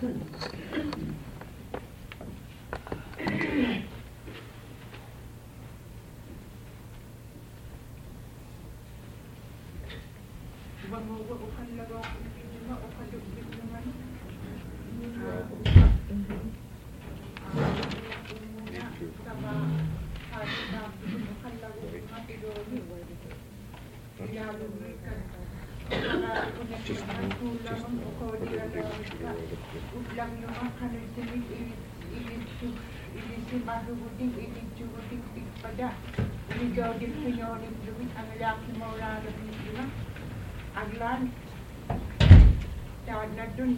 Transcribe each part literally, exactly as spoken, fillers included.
Aglan Tadnadun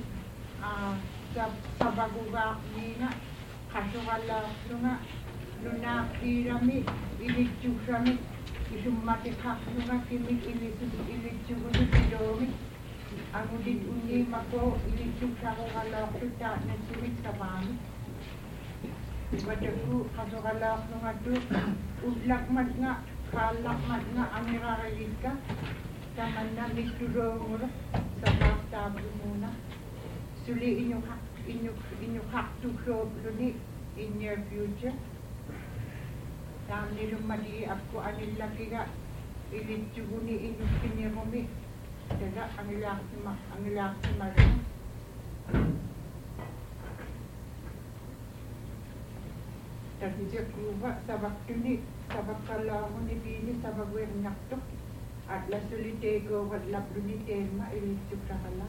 Sabaguga Nina Kasugala Lunga Luna Irami Ilichusami Isumati Kasunga Kimi Ilichugudomi Amudit Uni Mako Ilichusagala Tuta Nasimit Sabami Wadaku Kasugala Lunga Tu Ulak Matna Kalak Matna Amira Rika Taman na mitulong sa batang muna. Suli inyong inyong inyong haktusob luni in your future. Tam nilong mali ako anil lagi ka ilituguni inyong pinirumi. Daga ang ilang ang ilang marin. Tapi dia keluar sabak ini sabak kalau ni bini sabak gue nyaktuk. At la solite ko wat la brunite ma ilituk sakala.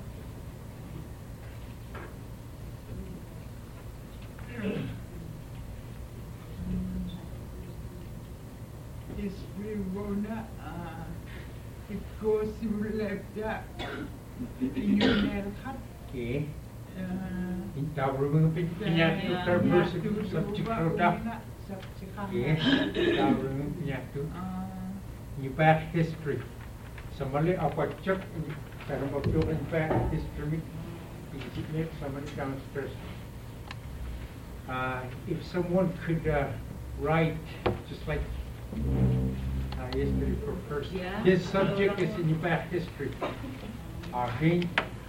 Yes, we wanna uh, it goes to left that in your head. Okay. Kita berumur penyatu terbersatu subjek produk. Okay. Kita berumur penyatu. In past history. Somebody of a chuck in in past history. Somebody downstairs. Uh, if someone could uh, write, just like uh, yesterday for first, yeah. This subject is in past history. Okay.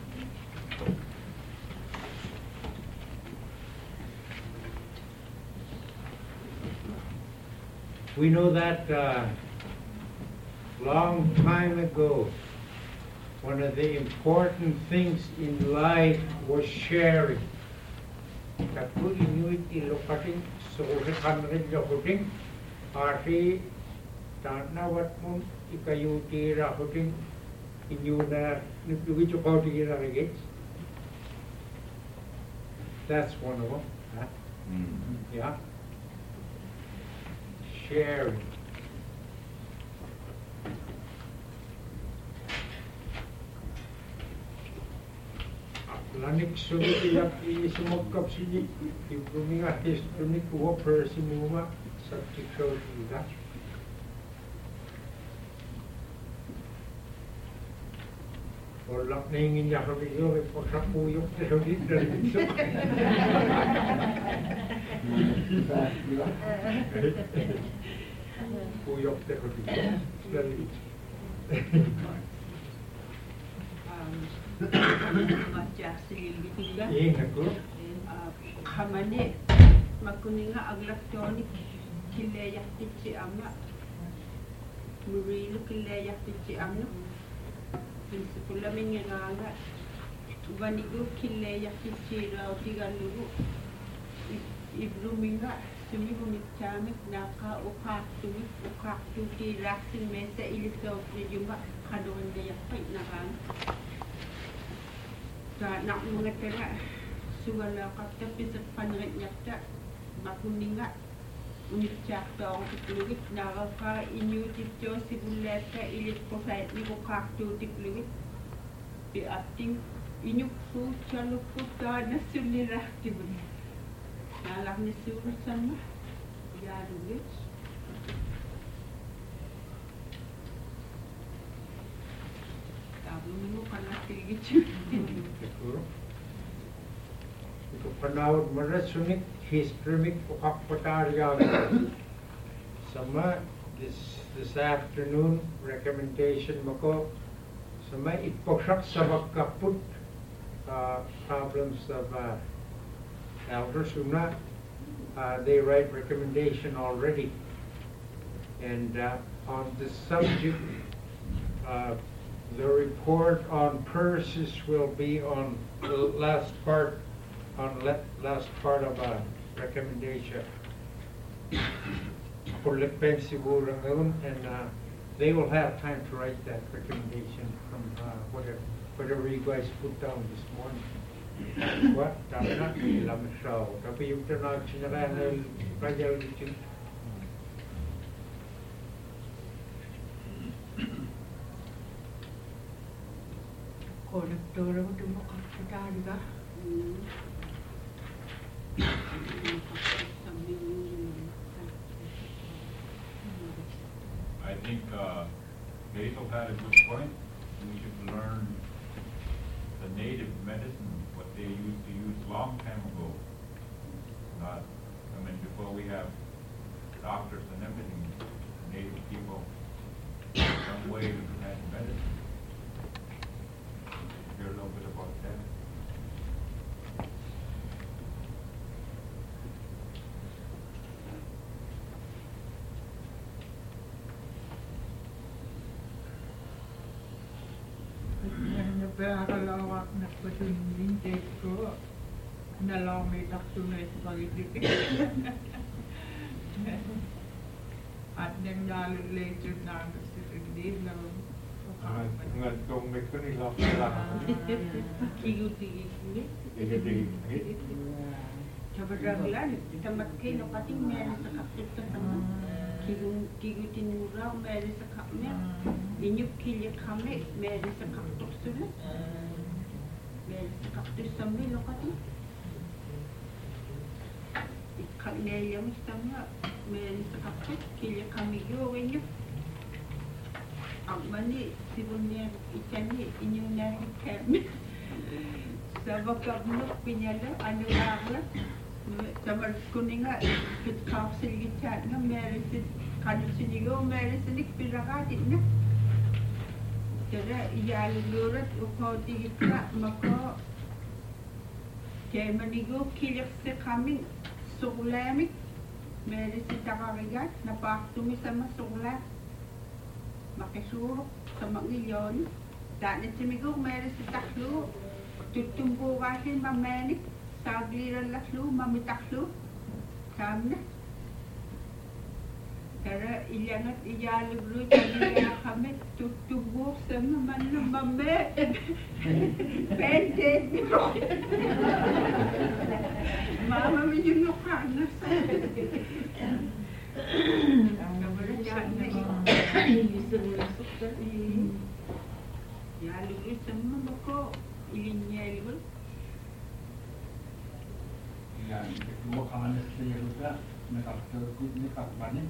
We know that. Uh, Long time ago, one of the important things in life was sharing. Kaku inuit ilokating sore kanrin lokating ari tanah wat mun ikayu tira hoting inyuna nupi chukau tira lagi. That's one of them. Huh? Mm-hmm. Yeah. Sharing. Lanik sulit iyak isumokap sini ibrumi artis ibrumi kuwa persi muma subject show juga. Orang nengin ya kami yo ipaksa puyuk terus dari itu. Puyuk terus dari itu. Eh, aku. Kamane makuninga aglaktoni kille yaktichi amma. Murilu kille yaktichi amma. Prinsipula minganga vanigu kille yaktichi rautigalugu. Ibruminga sumi bumitami naka ukatumi ukatuti laksin mesa iliso jumpa kadon dia pai nakan. Sa nak mengetera suala kata pisat panret nyata makuninga unicak tong tiklugit naraka inyu tipjo sibuleta ilit posait ni kokaktu tiklugit bi ating inyu fu chalu puta na sulirah tibun nalak ni suru sama ya dulit tabu mo kana tigit Itu penawat merasunik history ukakpatarya sama this this afternoon recommendation mako sama ipoksak sabak kaput uh, problems of uh, elders who not, uh, they write recommendation already. And uh, on this subject, uh, the report on purses will be on the last part, on le last part of a recommendation. For Lipen siguro ngayon, and uh, they will have time to write that recommendation from uh, whatever, whatever you guys put down this morning. What? Tama na, ilam siya. Tapi yung tanong sinarahan ng Rajal Richard. Konektora mo ito makakatali ka. I think uh, Basil had a good point. We should learn the native medicine, what they used to use long time ago. Not, I mean, before we have doctors and everything, native people, some way to had medicine. Hear a little bit about that. Napakalawak na pasunintay ko. Nalawang may takso na ito pag-ibig. At nang later na gusto rin lang. Nga itong may kanila pala. Kiyuti-kiyuti. Hindi. Kabaraglan, tamat kayo kating meron sa kapit ka sama. Kiyuti nura, meron sa kapit. Inyup kilya kami, meron sa kapit sulit. Meron sa kapit sa milo kating. Ikaknaya mo sa mga, meron sa kapit, kilya kami yun inyup. Ang mani, sibunyan, ityani, inyong nahikem. Sa bakabnok, pinyala, ano agla. Sa markuni nga, kitkapsil gityan nga, meron sin, kanil sinigaw, meron sinik pinakatit na. Kaya, iyalugurat, ukaw tigit na, mako. Kaya manigaw, kilyak sa kaming, sukulamik. Meron sin takarigat, napaktumi sa masukulat. Makisurok sa mga iyon. Dahil simigaw, meron si taklo. Tutumbo kasi mamanik. Sagliran laslo, mamitaklo. Sabi na. Kaya ilangat iyaluglo, taliya kami. Tutumbo sa naman ng mame. Pwede. Mama, medyo nukanas. Ya lugis sama bako ilinya itu. Ya, bukan saya juga nak terkut ni kat mana?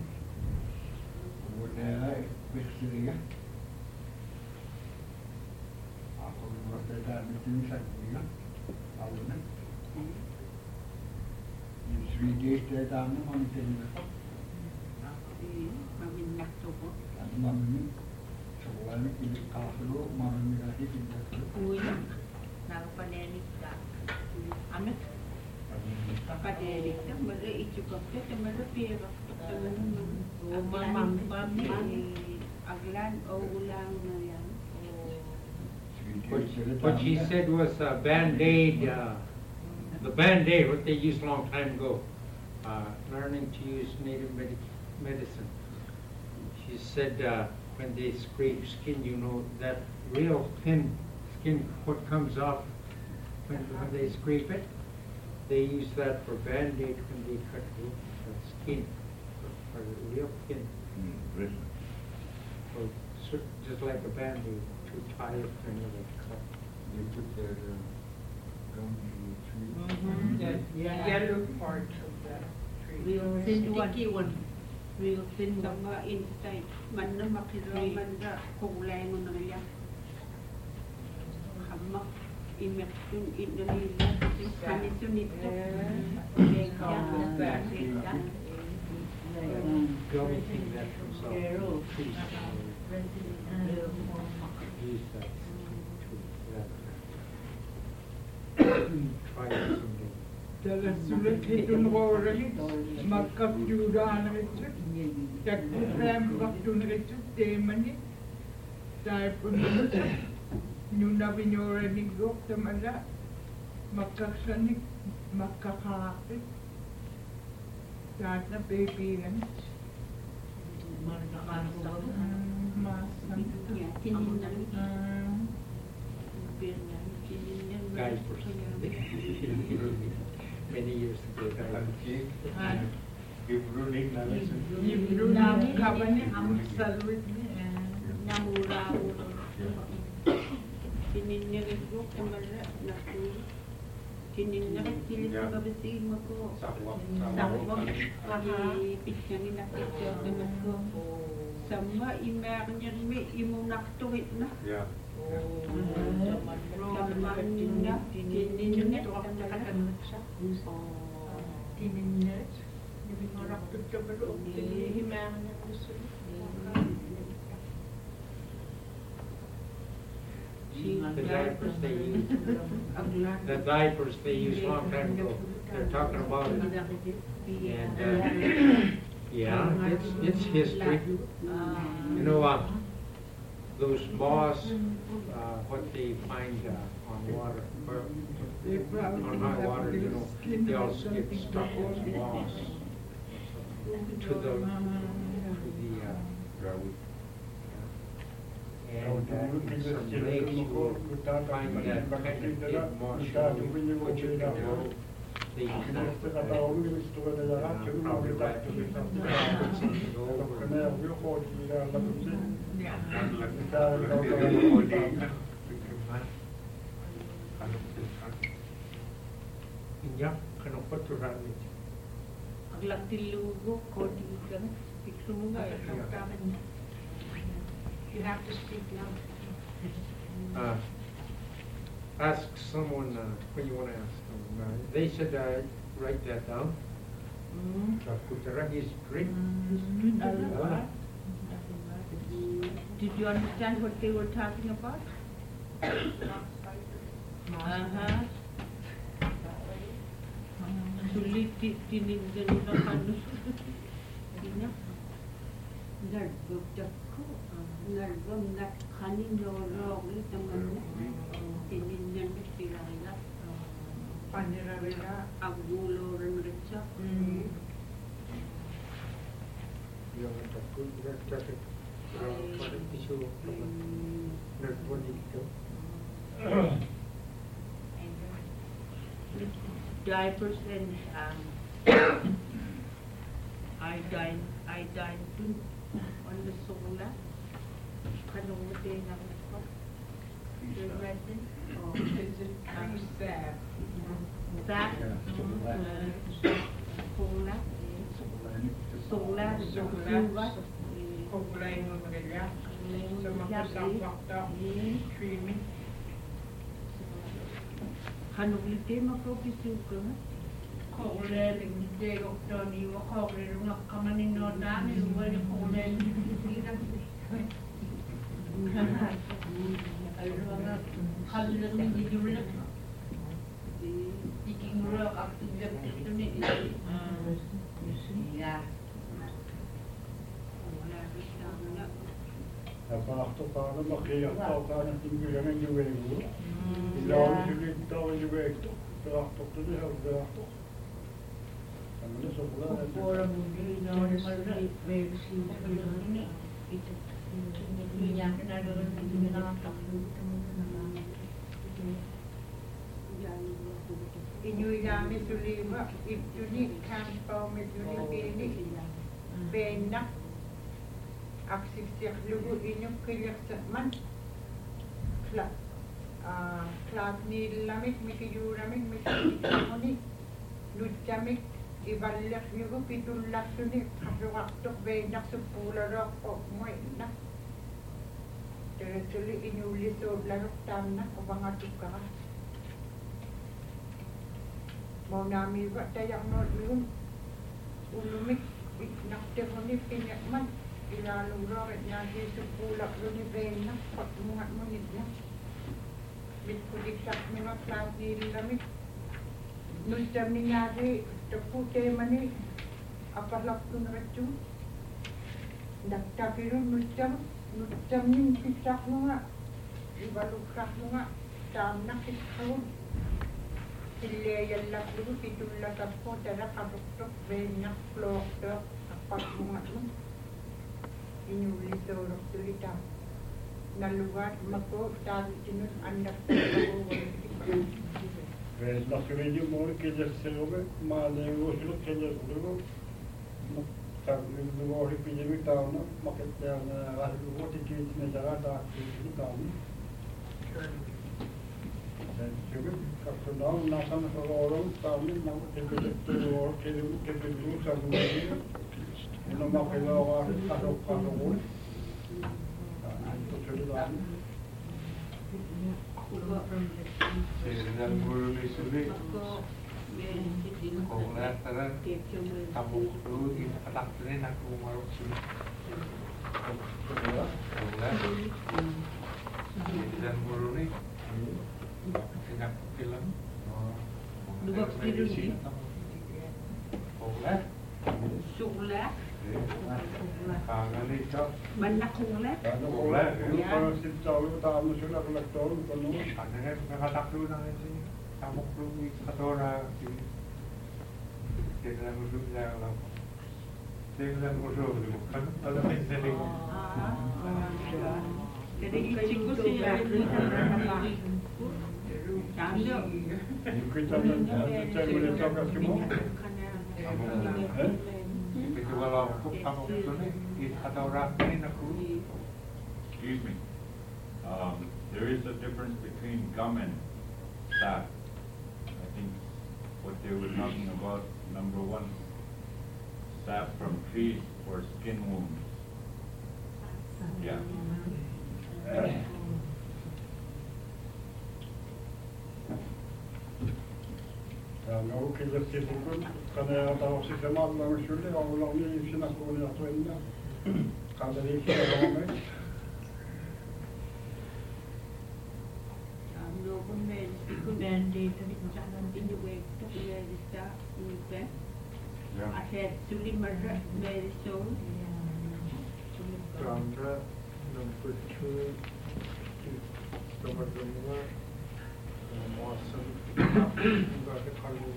Boleh bersedia. Aku berada di sini saja. Awalnya. Di Sweden kita ni mungkin. Maminyak tu po. Mamin. Soalnya ini kalau mamin lagi tidak perlu. Uy, nakapanerik ka. Ano? Nakapanerik ka, mali itukap ka, tamala pera. Aglan, aglan o ulang na yan. What, what she said was uh, Band-Aid, uh, the Band-Aid, what they used a long time ago, uh, learning to use native medic medicine. She said uh, when they scrape skin, you know, that real thin skin, what comes off when, when they scrape it, they use that for Band-Aid when they cut the the skin, for, for real thin. Mm, So, so just like a Band-Aid, to tie it to another cut. They put their uh, gum in the tree. The yellow part of that tree. Real thin one. Real thin one. Sama inside. Man na makira man na kulay mo na niya. Hamak. Imek yun inalila. Kanito nito. Gum thing that comes off the trees. Use that to that. try it someday. Tällä sulle hitun roorani, makkap juudaan ritsit, takku rämvahtun ritsit teemani, taipunut, nuna vinyorani goktamalla, makkaksani, makkakaakit, taatna pepiilan. Maasan. Ja, tininnan. Guys were many years ago. guys. Gibruning na lesson. Yibruning kabani amsalwit ni. Namuraw. Tininnan ko kamala na ko. Tininnan kilit ko babasi mo ko. Sakwak. Sakwak. Kami pityanin na kityo naman ko. Sama imernya mi imunak tuwit na. Yeah. Kamanina, tininnet, Tininnet. Hindi marak tutubalo. Tinihimang na gusto. The diapers they use, the diapers they used long time ago, they're talking about it. And, uh, yeah, it's, it's history. You know, uh, those moths, uh, what they find uh, on water, or on high water, you know, they also get stuck as moths to the, to the, uh, and uh, some lakes you will find that kind of dead moss, you know, what you can do. They use that for that. Uh, probably wrap it with something over. Yeah, kind of put to run it. Aglatillugo, kodigan, piklunga, kamen. You have to speak loud. Uh, ask someone uh, when you want to ask them. Uh, they should uh, write that down. Kutara is great. Uh, Did you understand what they were talking about? Uh-huh. Sulit tinignan na kanu. Ina. Narbog dako. Narbog na kanin lorog ito man. Tinignan na sila. Panirabira. Agulo rin ritsa. Yung tako, yung tako. Parang tisu naman. Narbog dito. Diapers and um, iodine, iodine dun on the sola. Kanong din ang ito? The resin? Or is it tree sap? Sap? Sola? Sola? Sola? Kukulay mo magaya. Sa makasakwakta. Creamy. Kanong lite makapisuka? Kukulay hindi ko doon iwa kukulay nung nakamanin no dami. Wala kukulay hindi Kalulat ng dinulat. Iking rock active ito ni Yeah. Napakto para makiyak tao ka ng tinggilan ng juwego. Ilaw sulit tao ng juwego. Trakto to niya, trakto. Ano na sa pula? Pura muli na normal may ini itu yang kena dorong itu nak Inyui dami suliwa itu ni kampau meduli bini benak aksi siak lugu inyuk kelak seman klak klak ni lamik miki juramik miki moni lujamik ibalik yugo pitulak suni waktu benak sepuluh rok ok moy nak Terus inyuli so larok tanah abang atukah mau nami ba tayak no yun ulumik nak tekoni pinyak man ilalu ro nya di sepulak lo ni benak pat muat munit ya bit kudik sak mena klasi lamik nultaminari taputemani apalaktunrattu naktakiru nultam nultamin pisaknunga ivaluksaknunga taamnakitkarun иллиаялларлугу питуллакаппу талақарторtoq веиннарплоорtoq аппарпунгалу инууллисоолортули таа наллугаат макку таавитинут аннартаагуугулу Nasıl mor keserselobe maalegosulo keserselobe tabii bu orip bir tane maketlerine galiba bu tiketine zarar da bir tane. Çünkü kaptanlar nasıl falan tane nam tepede o kelim tepede sanmıyor. Ona makela var kadro kadro. Sehingga guru di sini kau lihat terang kamu dulu di petak ini aku mau sini kau lihat dan guru ni tengah film Dua kilo ni. kau lihat Sulat. kangen ni cok Banyak sulat. Kalau kalau si tahu tahu sudah kolektor kalau ada kan petak dulu nang sini kamu dulu di katora di dalam guru dalam dalam guru tu kan ada mencari Jadi cikgu saya ini Tanda. kita saya boleh cakap semua. Itu kalau kamu tu ni di katora ni nak guru. Excuse me. Um, there is a difference between gum and sap. I think what they were talking about, number one, sap from trees for skin wounds. Yeah. Kalau kita sibuk karena tahu si kemal mau sulit orang ni sih nak kau ni atau ini kalau ni kita orang ni Ando pun mel band-aid tapi jangan tinju wek tu dia bisa ni Aset sulit merah merisol. Andra, number two, number one, awesome. Bakit kayo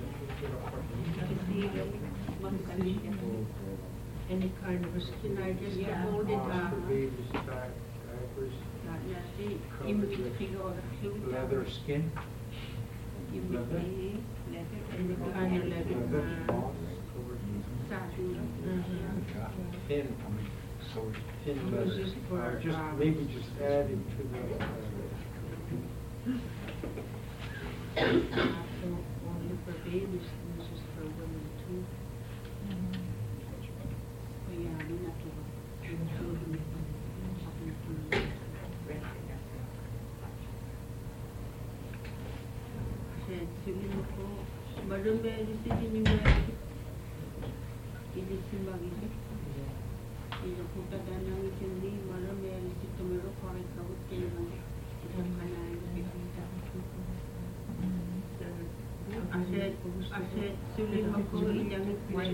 Any kind of skin I just hold it up. baby's back, diapers, leather skin, Leather, any kind of leather. leather cloth, thin, so thin leather, or just maybe just adding to the. Only for babies, this is for women too. Yeah, we have to. Sulit ko, baru beli sini ni beli. Ini simbang ini. Ini kita danang sini, malam beli situ meru kau ikut keluar. Aset aset sulit aku yang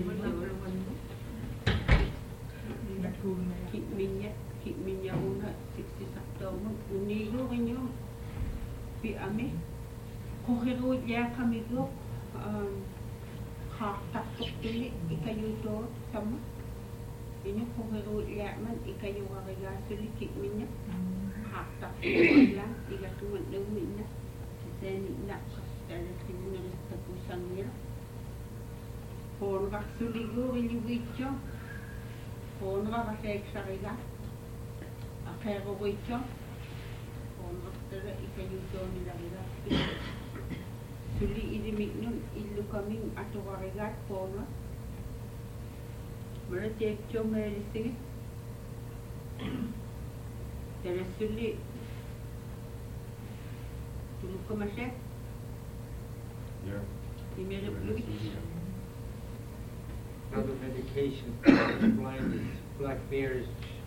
kit minyak kit minyak una sixty sakto uniyo inyo pi ame kohiru ya kami go ha taktok dili ikayo to sama inyo kohiru ya man ikayo wariga sulit kit minyak ha taktok lang igatuan ng minyak sen nak dari sini terpusang ni. Pon waktu ligo ini bicho, pon waktu eksariga, akhir bicho, pon waktu le ikayu to ni lagi. Suli ini miknun ilu kami atau warigat pon. Mereka cuma meri sini. Terus suli, tulu kemasek. Yeah. Another medication for blindness, black bear is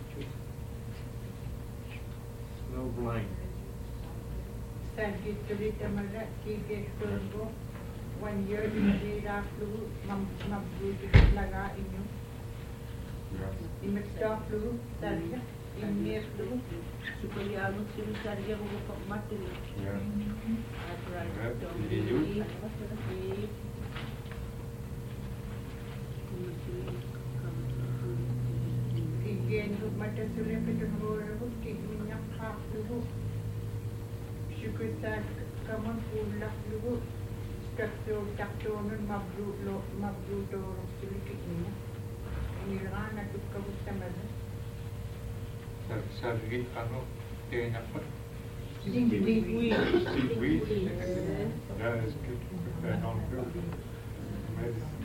snow blind. Sakit cerita mana tiga turbo one year hindi ra flu mam mabudi laga inyo. Imekta flu tariya inye flu supaya ano sila sarya ko pagmati. Yeah. Arthritis. Yeah, did you? Again, mata sule petun bora ko minyak hak flu. Syukur kaman pula flu. Takto takto nun mabru lo mabru do sule kitnya. Ini na tukka bustamada. Sargit ano, tiyan ako. Seaweed. Seaweed. That is good. That on good. Medicine.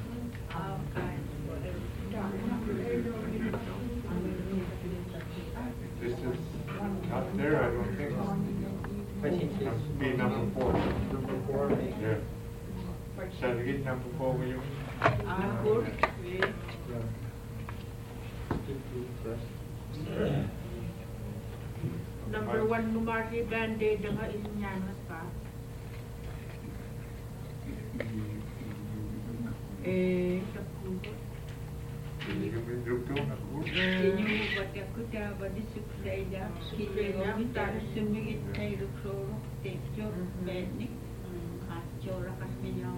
This is not there, I don't think. I think it's Must be number four. number four, maybe. Yeah. Sargit number four, will you? Ah, good. Yeah. Keep food first. Number one numari band-aid nga inyanas pa. Eh, sa puso. Hindi ka may drug doon ako. Inyo ba't ako taba di suklaya, kaya tayo sumigit kay Luxoro, Tekyo, Bednik, Katsyora kasi niyo.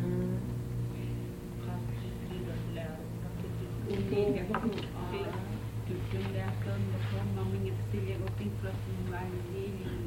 Hindi na ko, tutun na ako, naku, mamingit sila ko tingklas ng mali.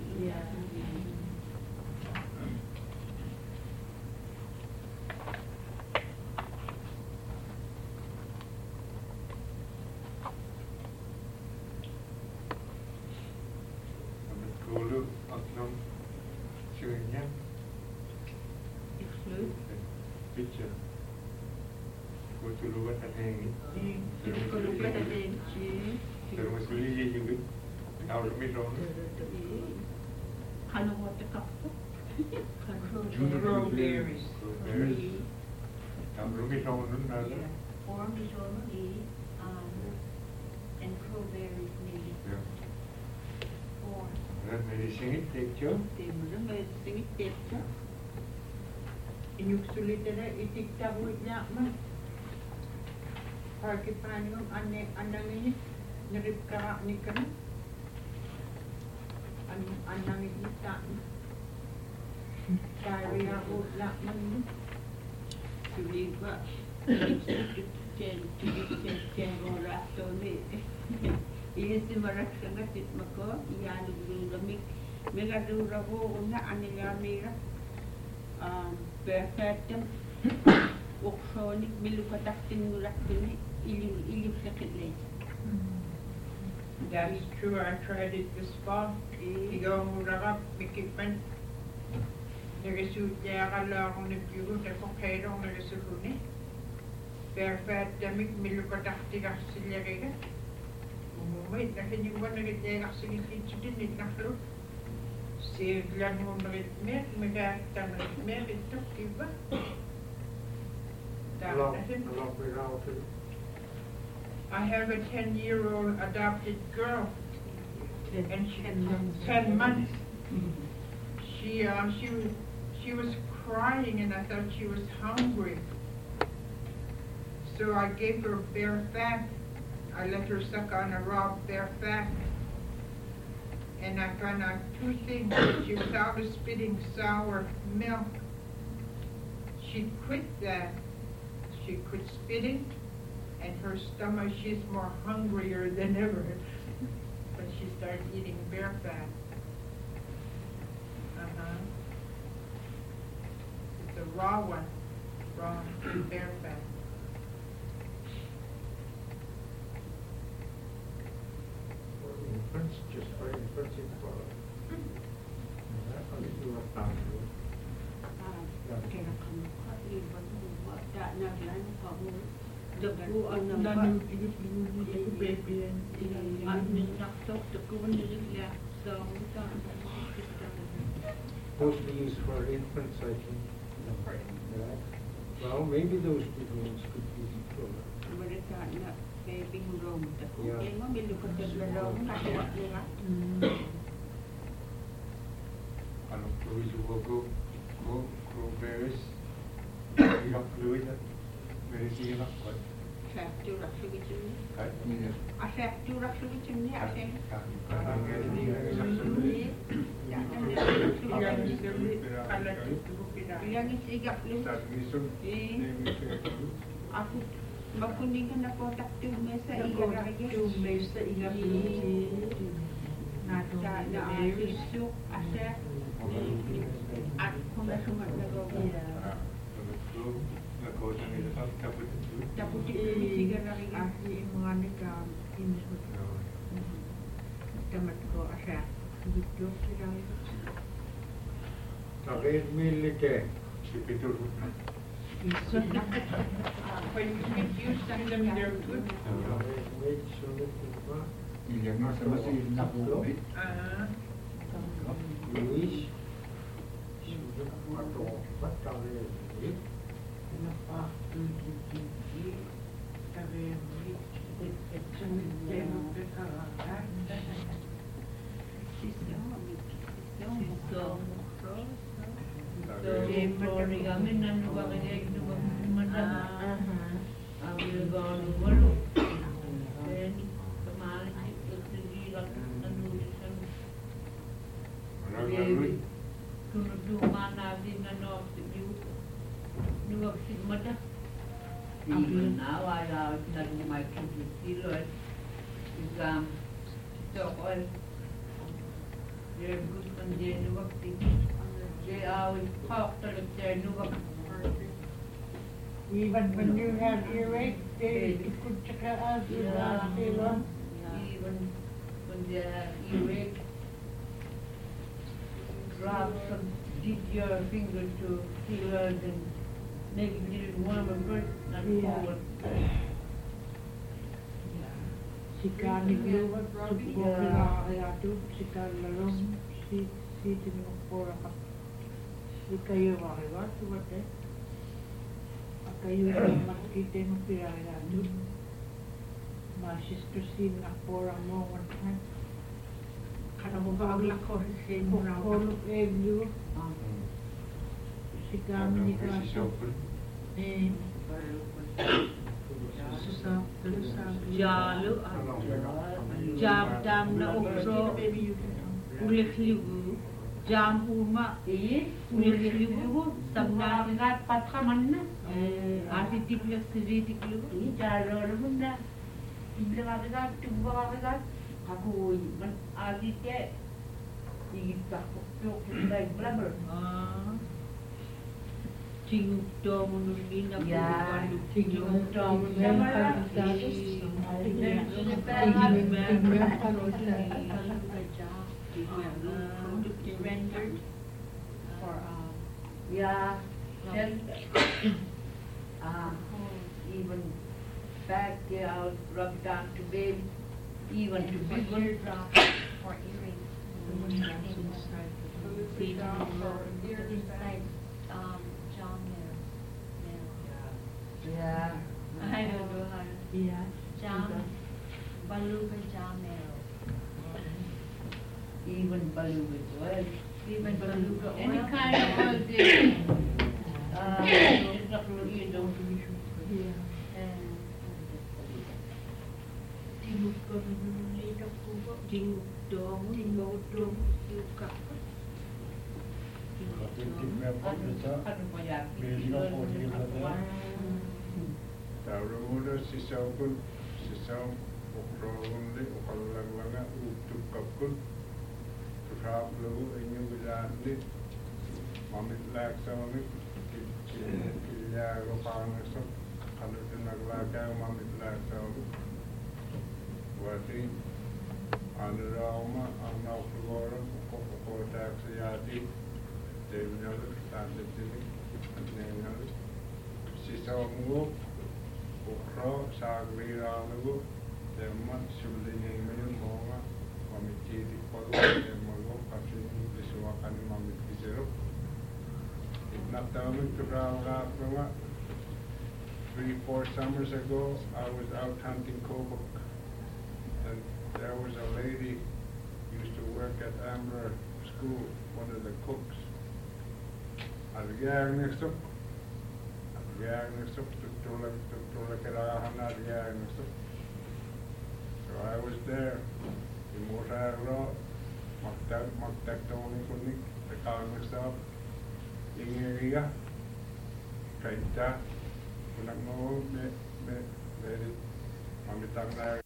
Kulo, aklom, surinya, Exclude. picture. Kutuluan at hangin. Kalau kita benci, Pero mas uli yung out of me wrong. kalau mau tekak tu, Strawberries. Out of me wrong nun na. Orange is only, um, and crowberries maybe Yeah. four. That may singit, take you. timbul may singit tekak. Inyuk sulit na itikta mo niya man. Parki panyo ane anang ini nirip ka ni kan. An anang ini tak. Kaya ako la man. Sulit ba? Jen, jen, jen, jen, orang tu ni. Ini si marak sangat tit mako, ia lu lamik. Mega du rabo una anila mira. Um, perfectem. Oksoni milu pataktin murak ni ilu ilu sakit lagi. That's true. I tried it this fall. Ikaw mo rakap bikipan. Nagasud niya akala akong nagbigo na kung kairong nagasud ni. Perfect damik milukatakti ka sila kaya. Umumay, nakinyuwa nagitya ka sige kitsutin ni naklo. Siglan mo nagitmer, magatan nagitmer, ito kiba. Along, along with our food. I have a ten-year-old adopted girl, and she ten months. She uh, she was she was crying, and I thought she was hungry. So I gave her bear fat. I let her suck on a raw bear fat, and I found out two things. She was out of spitting sour milk. She quit that. She quit spitting, and her stomach, she's more hungrier than ever. But she started eating bear fat. Uh-huh. It's a raw one, raw bear fat. For infants, just for infants, it's for. That one is your family. Kaya kamu kat libat buat tak nak lain kamu debu anak Nanu, kat you you you baby and anak nak tak debu ni dia so tak. Mostly used for infants, I think. Right? Well, maybe those big ones could be for. Mereka nak baby room debu. Yeah. Yang mana bila kau terbelang kat buat dia. Ano, Louis will go, go, go berries. 막 루이다. 메리시기 막 거. Seftiurak sugitimni. Kai. Aseftiurak sugitimni ase. Yang isigap lu. Eh. Aku makuningan na po taktiw mesa igaragay. Mesa igapli. Nasa na arisyo ase. At kung nasungat na gawin. Dapat ini sigaragay. Asi mga nika inso. Tamat ko asa. Gitu sila. Takit milike. Pipitur. When you make use of them, they're good. Wait, so that diba? Ilang nga sa masin na po. Ah. Luis. Sudah atau apa kali ini? Kenapa tinggi tapi itu yang berkara. Even now I have done my kilos, exam, so all. They're good when they know what they do. They are talk to them, they know what. Even when you have earache, they could check out your last Even when they have earache, grab some, dip your finger to feel it and make it a little warmer first, not cold. Sika ni Gluwa, subok kaya tu, sika lalong, si si tinukura ka. Sika yung wakiwa, subate. Kayo yung makikita yung piraya tu. My sister sin nakpora mo one time. Kada mo ba ang lako sin mo na Kolo evlu. Sika ni Gluwa. Eh. Susah, susah. Jalu, jam dam na ukro, ulit ligu, jam uma, ulit ligu, sabna ngat patkaman na. Ati tiklo siri tiklo, jalo naman na. Tiklo kagat, tubo kagat, kakuy, man ati te, igit kakuk tuk like blabber. Tinguk do munulin na Ya, tinguk do tingnan pa sa rendered for um Yeah, then, uh, even back out, rub down to bed, even to for big one. eardrop for earrings. Inside um jaw marrow. Yeah. I don't know how to Yeah. jaw beluga jaw marrow. Even beluga oil. Even beluga oil. Any kind of oil they, uh, it's not really, you don't. And Tinguk ko nulunay na po ba? Tinguk do mo, tinguk do mo, yuka. Ano pa yan? Taruda sisaukun, sisaw, ukrogunli, ukalaglaga, utukakun, tukablu, inyo bilandi, mamit lak sa mamit, kilyago pangasok, kalutin naglaka, mamit lak sa mamit. Wati, ano raw ma, ang naukagoro, ukotak sa yati, David Nellis, Sandip Dili, at Name Nellis. Sisaw mo, ukro, sagli ranago, demma, sulinay mo yung mga mamititi ko, demma go, kasi lisuwakan yung mamitizero. Natamit ko raw nga nga, three, four summers ago, I was out hunting kobok. And there was a lady used to work at Amber School, one of the cooks. As a guy next up, Gagnusup, tutulak, tutulak kailangan na Gagnusup. So I was there. Imuraro, magtag, magtagtawang kunik, Gagnusup, ingiriya, kaita, kunang mo, me, me, me, mamitang na